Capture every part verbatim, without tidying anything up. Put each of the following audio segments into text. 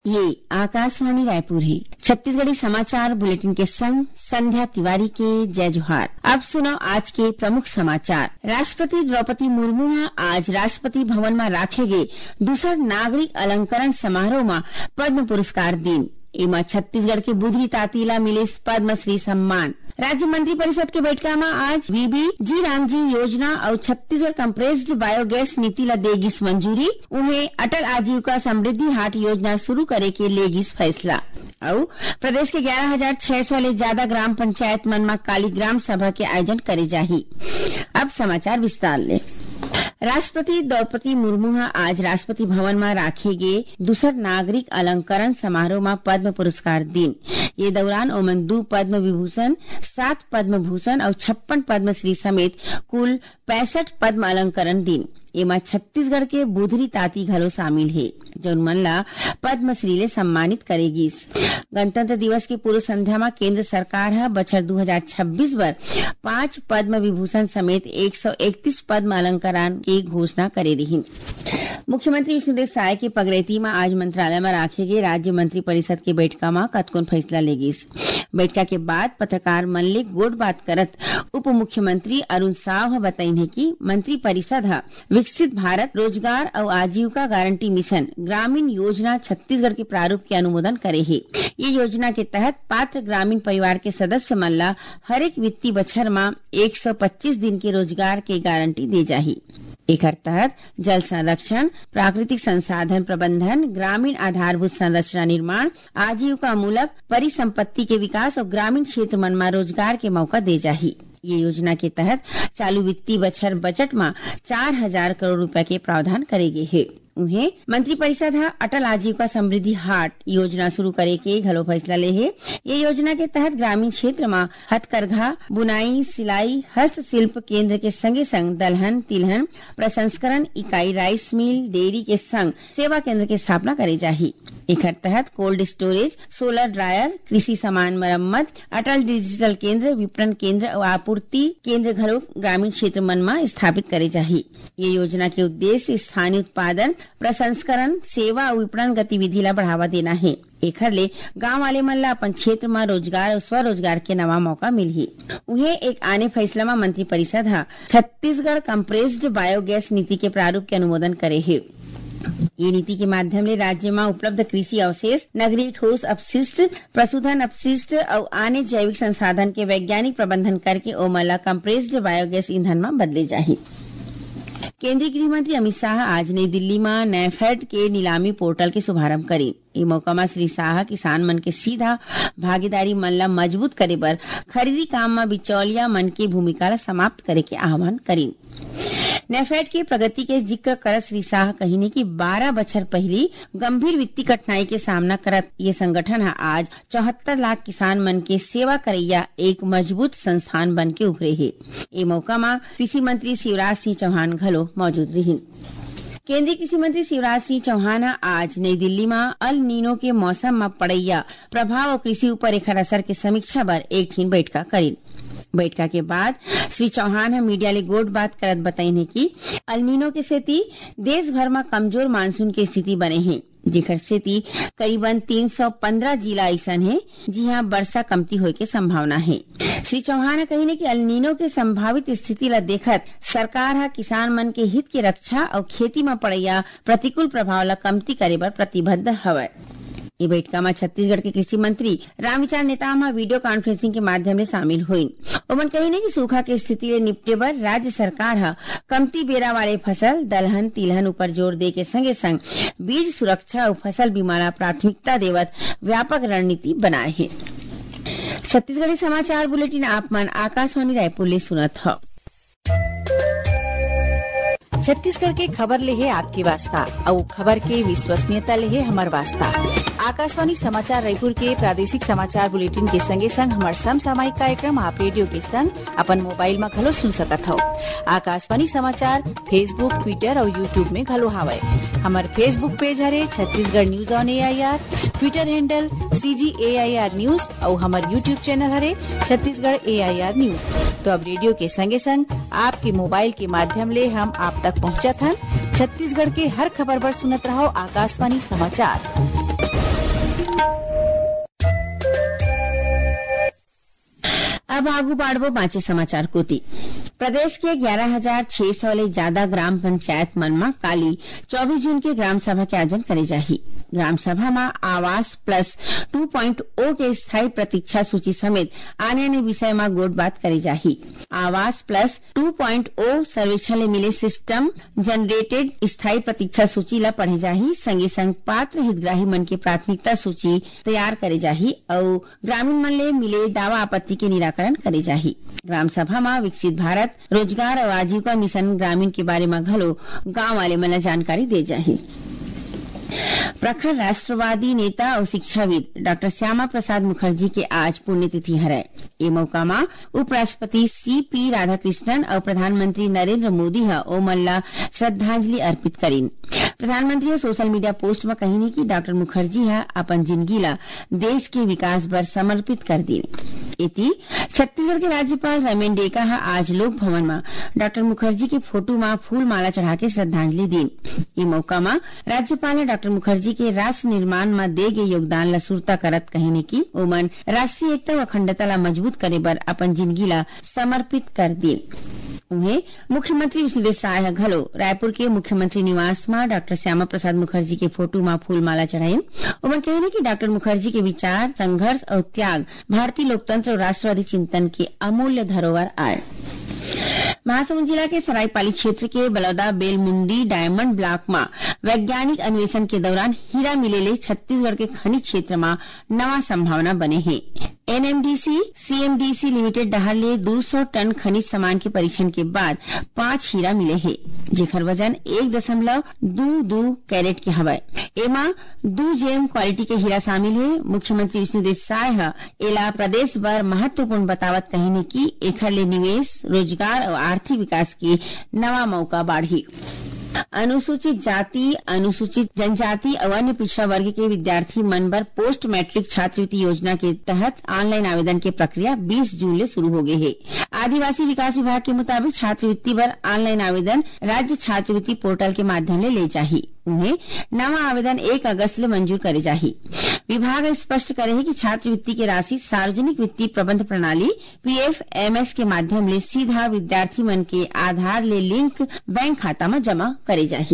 ये आकाशवाणी रायपुर है। छत्तीसगढ़ी समाचार बुलेटिन के संग संध्या तिवारी के जय जोहार। अब सुनो आज के प्रमुख समाचार। राष्ट्रपति द्रौपदी मुर्मू आज राष्ट्रपति भवन में राखे गए दूसर नागरिक अलंकरण समारोह में पद्म पुरस्कार दिन। एमा छत्तीसगढ़ के बुधरी तातीला मिले पद्मश्री सम्मान। राज्य मंत्री परिषद के बैठका में आज बीबी जी रामजी योजना और छत्तीसगढ़ कंप्रेस्ड बायोगैस नीति ला देगिस मंजूरी। उन्हें अटल आजीविका समृद्धि हाट योजना शुरू करे के लेगिस फैसला। और प्रदेश के ग्यारह हजार छह सौ ले ज्यादा ग्राम पंचायत मन में काली ग्राम सभा के आयोजन करे जाही। अब समाचार विस्तार ले। राष्ट्रपति द्रौपदी मुर्मू आज राष्ट्रपति भवन में राखे गए दूसर नागरिक अलंकरण समारोह में पद्म पुरस्कार दिन। ये दौरान ओमन दो पद्म विभूषण, सात पद्म भूषण और छप्पन पद्मश्री समेत कुल पैंसठ पद्म अलंकरण दिन। एमा छत्तीसगढ़ के बुधरी ताती घलो शामिल है, जौन मन ला पद्मश्री ले सम्मानित करेगी। गणतंत्र दिवस की पूर्व संध्या में केंद्र सरकार है बछर दो हजार छब्बीस बर पांच पद्म विभूषण समेत एक सौ इकतीस पद्म अलंकरण की घोषणा करे रही। मुख्यमंत्री विष्णुदेव साय के पगड़ैती में आज मंत्रालय में राखे गए राज्य मंत्री परिषद के बैठका में कतकोन फैसला लेगिस। बैठका के बाद पत्रकार मन ले गोट बात करत उप मुख्यमंत्री अरुण साव बताइन है कि मंत्री परिषद है विकसित भारत रोजगार और आजीविका गारंटी मिशन ग्रामीण योजना छत्तीसगढ़ के प्रारूप के अनुमोदन करे है। ये योजना के तहत पात्र ग्रामीण परिवार के सदस्य मन ला हर एक वित्तीय बछर में एक सौ पच्चीस दिन के रोजगार के गारंटी दे जाही। एकर तहत जल संरक्षण, प्राकृतिक संसाधन प्रबंधन, ग्रामीण आधारभूत संरचना निर्माण, आजीविका मूलक परिसंपत्ति के विकास और ग्रामीण क्षेत्र मन में रोजगार के मौका दे जाही। ये योजना के तहत चालू वित्तीय बछर बजट में चार हजार करोड़ रुपए के प्रावधान करेगे है। उन्हें मंत्री परिषद है अटल आजीविका समृद्धि हाट योजना शुरू करे के घलो फैसला ले है। ये योजना के तहत ग्रामीण क्षेत्र में हथकरघा, बुनाई, सिलाई, हस्तशिल्प केंद्र के संगे संग दलहन, तिलहन प्रसंस्करण इकाई, राइस मिल, डेयरी के संग सेवा केंद्र की स्थापना करे जाही। एकर तहत कोल्ड स्टोरेज, सोलर ड्रायर, कृषि सामान मरम्मत, अटल डिजिटल केंद्र, विपणन केंद्र और आपूर्ति केंद्र घलो ग्रामीण क्षेत्र मन में स्थापित करे जाही। ये योजना के उद्देश्य स्थानीय उत्पादन, प्रसंस्करण, सेवा और विपणन गतिविधि ला बढ़ावा देना है। एकर ले गांव वाले मन ला अपन क्षेत्र में रोजगार और स्वरोजगार के नवा मौका मिलही। उन्हें एक आने फैसला में मंत्री परिषद है छत्तीसगढ़ कंप्रेस्ड बायोगैस नीति के प्रारूप के अनुमोदन करे है। ये नीति के माध्यम ले राज्य में उपलब्ध कृषि अवशेष, नगरीय ठोस अपशिष्ट, पशुधन अपशिष्ट और अन्य जैविक संसाधन के वैज्ञानिक प्रबंधन करके ओमला कंप्रेस्ड बायोगैस ईंधन में बदले जाही। केंद्रीय गृह मंत्री अमित शाह आज नई दिल्ली में नेफेड के नीलामी पोर्टल के शुभारंभ करी। ई मौका में श्री शाह किसान मन के सीधा भागीदारी मन ला मजबूत करे बर खरीदी काम में बिचौलिया मन की भूमिका ला समाप्त करे के आह्वान करी। नेफेड के प्रगति के जिक्र करत श्री शाह कहिने कि बारह बछर पहली गंभीर वित्तीय कठिनाई के सामना करत ये संगठन है आज चौहत्तर लाख किसान मन के सेवा करैया एक मजबूत संस्थान बन के उभरे है। ये मौका में कृषि मंत्री शिवराज सिंह चौहान घलो मौजूद रही। केंद्रीय कृषि मंत्री शिवराज सिंह चौहान आज नई दिल्ली में अल नीनो के मौसम में पड़ैया प्रभाव और कृषि ऊपर एकर असर के समीक्षा बर एक ठीन बैठका करी। बैठका के बाद श्री चौहान मीडिया ले गोट बात करत बताइन है कि अल नीनो के सेती देश भर में कमजोर मानसून के स्थिति बने हैं, जेकर सेती करीबन तीन सौ पंद्रह जिला ऐसन है जिहाँ वर्षा कमती होए के संभावना है। श्री चौहान कहिने कि अल नीनो के संभावित स्थिति ला देखत सरकार हा किसान मन के हित के रक्षा और खेती में पड़ैया प्रतिकूल प्रभाव ला कमती करे बर प्रतिबद्ध हवय। ये बैठका में छत्तीसगढ़ के कृषि मंत्री रामविचार नेताम वीडियो कॉन्फ्रेंसिंग के माध्यम से शामिल हुई। ओमन कहिने कि सूखा के स्थिति ले निपटे बर राज्य सरकार है कमती बेरा वाले फसल दलहन तिलहन ऊपर जोर दे के संगे संग बीज सुरक्षा और फसल बीमा ला प्राथमिकता देवत व्यापक रणनीति बनाए है। छत्तीसगढ़ी समाचार बुलेटिन आप मन आकाशवाणी रायपुर ले सुनत हो। छत्तीसगढ़ के खबर ले है आपके वास्ता और खबर के विश्वसनीयता ले है हमार वास्ता। आकाशवाणी समाचार रायपुर के प्रादेशिक समाचार बुलेटिन के संगे संग हमार समसामयिक कार्यक्रम आप रेडियो के संग अपन मोबाइल में घलो सुन सकत हो। आकाशवाणी समाचार फेसबुक, ट्विटर और यूट्यूब में घलो हावय। हमार फेसबुक पेज हरे Chhattisgarh news on A I R, Twitter handle C G A I R news और हमार यूट्यूब चैनल हरे छत्तीसगढ़ ए आई आर न्यूज। तो अब रेडियो के संगे संग आपके मोबाइल के माध्यम ले हम आप तक पहुँचत हन। छत्तीसगढ़ के हर खबर पर सुनत रहो आकाशवाणी समाचार। अब आगू बाढ़बो बाँचे समाचार कोती। प्रदेश के ग्यारह हजार छह सौ ले ज्यादा ग्राम पंचायत मन में काली चौबीस जून के ग्राम सभा के आयोजन करे जाही। ग्राम सभा में Awaas plus two point O के स्थायी प्रतीक्षा सूची समेत आने आने विषय में गोट बात करे जाही। Awaas plus two point O सर्वेक्षण ले मिले सिस्टम जनरेटेड स्थायी प्रतीक्षा सूची ला पढ़े जाही। संगे संग पात्र हितग्राही मन के प्राथमिकता सूची तैयार करे जाही और ग्रामीण मन ले मिले दावा आपत्ति के निराकरण करे जाही। ग्राम सभा में विकसित भारत रोजगार और आजीविका मिशन ग्रामीण के बारे में घलो गांव वाले मन जानकारी दे जाही। प्रखर राष्ट्रवादी नेता और शिक्षाविद डॉक्टर श्यामा प्रसाद मुखर्जी के आज पुण्यतिथि हरय। ए मौका में उपराष्ट्रपति सी पी राधाकृष्णन और प्रधानमंत्री नरेंद्र मोदी ह ओमन ला श्रद्धांजलि अर्पित करीन। प्रधानमंत्री सोशल मीडिया पोस्ट में कही कि डॉक्टर मुखर्जी है अपन जिंदगी ला देश के विकास बर समर्पित कर दी। इति छत्तीसगढ़ के राज्यपाल रमेन डेका है आज लोक भवन में डॉक्टर मुखर्जी के फोटो में फूल माला चढ़ा के श्रद्धांजलि दी। ये मौका में राज्यपाल ने डॉक्टर मुखर्जी के राष्ट्र निर्माण में दे गए योगदान ला सुरता करत कहने की ओमन राष्ट्रीय एकता व अखंडता ला मजबूत करे बर अपन जिंदगी ला समर्पित कर दी। उन्हें मुख्यमंत्री विष्णुदेव साय घलो रायपुर के मुख्यमंत्री निवास में डॉक्टर श्यामा प्रसाद मुखर्जी के फोटो में फूल माला चढ़ाइन। उमन कहने की डॉक्टर मुखर्जी के विचार संघर्ष और त्याग भारतीय लोकतंत्र और राष्ट्रवादी चिंतन के अमूल्य धरोहर आए। महासमुंद जिला के सरायपाली क्षेत्र के बलौदा बेलमुंडी डायमंड ब्लॉक में वैज्ञानिक अन्वेषण के दौरान हीरा मिलेले छत्तीसगढ़ के खनिज क्षेत्र में नवा संभावना बने हैं। एनएमडीसी सीएमडीसी लिमिटेड डहाले दो सौ टन खनिज सामान के परीक्षण के बाद पांच हीरा मिले हैं, जेकर वजन एक दशमलव दो दो कैरेट के हवाए। एमा दो जेम क्वालिटी के हीरा शामिल है। मुख्यमंत्री विष्णुदेव साय एला प्रदेश भर महत्वपूर्ण बतावत कहने की एखर ले निवेश रोजगार और आर्थिक विकास के नवा मौका बाढ़ी। अनुसूचित जाति अनुसूचित जनजाति और अन्य पिछड़ा वर्ग के विद्यार्थी मन बर पोस्ट मैट्रिक छात्रवृत्ति योजना के तहत ऑनलाइन आवेदन की प्रक्रिया बीस जून ले शुरू हो गई है। आदिवासी विकास विभाग के मुताबिक छात्रवृत्ति बर ऑनलाइन आवेदन राज्य छात्रवृत्ति पोर्टल के माध्यम ले ले जाही। उन्हें नवा आवेदन एक अगस्त ले मंजूर करे जाही। विभाग स्पष्ट करे है कि छात्रवृत्ति की राशि सार्वजनिक वित्तीय प्रबंध प्रणाली पीएफएमएस के माध्यम ले सीधा विद्यार्थी मन के आधार ले लिंक बैंक खाता में जमा करे जाही।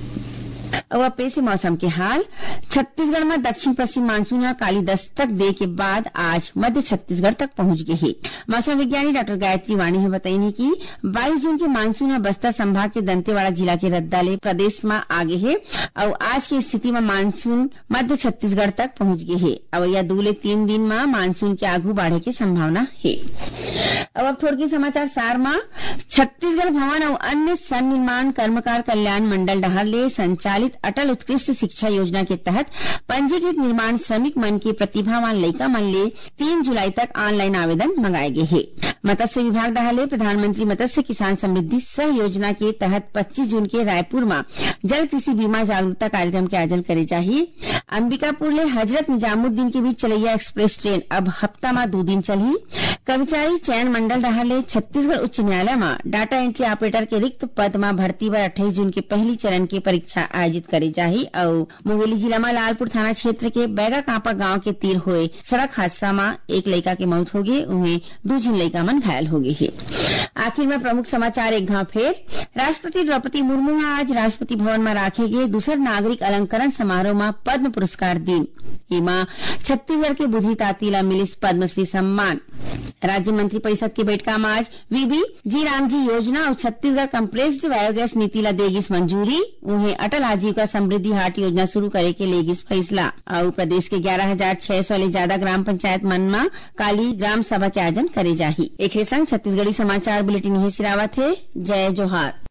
और पेश मौसम के हाल। छत्तीसगढ़ में दक्षिण पश्चिम मानसून काली दस्तक दे के बाद आज मध्य छत्तीसगढ़ तक पहुंच गए है। मौसम विज्ञानी डॉक्टर गायत्री वाणी है बताई कि बाईस जून के मानसून बस्तर संभाग के दंतेवाड़ा जिला के रद्दाले प्रदेश में आगे है और आज की स्थिति में मानसून मध्य छत्तीसगढ़ तक पहुंच गए है। अब यह दूले तीन दिन में मानसून के आगू बढ़े की संभावना है। अब अब थोड़ी समाचार सार में छत्तीसगढ़ भवन और अन्य सन्निर्माण कर्मकार कल्याण मंडल डहाले संचालित अटल उत्कृष्ट शिक्षा योजना के तहत पंजीकृत निर्माण श्रमिक मन के प्रतिभावान लड़का मन ले तीन जुलाई तक ऑनलाइन आवेदन मंगाए गए हैं। मत्स्य विभाग डहाले प्रधानमंत्री मत्स्य किसान समृद्धि सह योजना के तहत पच्चीस जून के रायपुर में जल कृषि बीमा जागरूकता कार्यक्रम के आयोजन करे जाही। अंबिकापुर ले हजरत निजामुद्दीन के बीच चलैया एक्सप्रेस ट्रेन अब हफ्ता में दो दिन चली। कर्मचारी चयन मंडल डहाले छत्तीसगढ़ उच्च न्यायालय में डाटा एंट्री ऑपरेटर के रिक्त पद में भर्ती बर अट्ठाईस जून के पहली चरण की परीक्षा आयोजित करे जाही। और मुंगेली जिला में लालपुर थाना क्षेत्र के बैगा कांपा गांव के तीर हुए सड़क हादसा में एक लड़का की मौत हो गई, उन्हें दो जिन लड़का मन घायल हो गए है। आखिर में प्रमुख समाचार एक घाव फेर। राष्ट्रपति द्रौपदी मुर्मू आज राष्ट्रपति भवन में राखे गए दूसर नागरिक अलंकरण समारोह में पद्म पुरस्कार दी। एमा छत्तीसगढ़ के बुद्धि तातीला मिलिस पद्मश्री सम्मान। राज्य मंत्री परिषद की बैठक में आज वीबी जी राम जी योजना और छत्तीसगढ़ कंप्रेस्ड बायोगैस नीति ला देगिस मंजूरी। उन्हें अटल आजीविका समृद्धि हाट योजना शुरू करे के लेगिस फैसला। और प्रदेश के ग्यारह हजार छह सौ ले ज्यादा ग्राम पंचायत मन में काली ग्राम सभा के आयोजन करे जाही। एक संग छत्तीसगढ़ी समाचार बुलेटिन यही सिरावत है। जय जोहार।